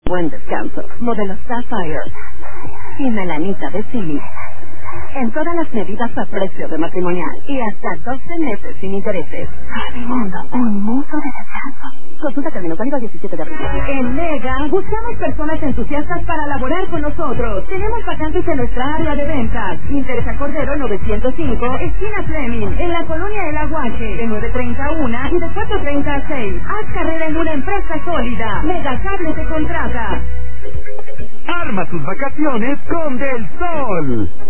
Buen descanso. Modelo Sapphire y melanita de Silly. En todas las medidas a precio de matrimonial y hasta 12 meses sin intereses. Mundo, un mundo de descanso. Consulta términos válidos 17 de abril. En Mega buscamos personas entusiastas para laborar con nosotros. Tenemos vacantes en nuestra área de ventas. Interesa Cordero 905, esquina Fleming, en la colonia El Aguaje, de 9:30 a 1 y de 4:30 a 6. Haz carrera en una empresa sólida. Mega Cable te contrata. Arma tus vacaciones con Del Sol.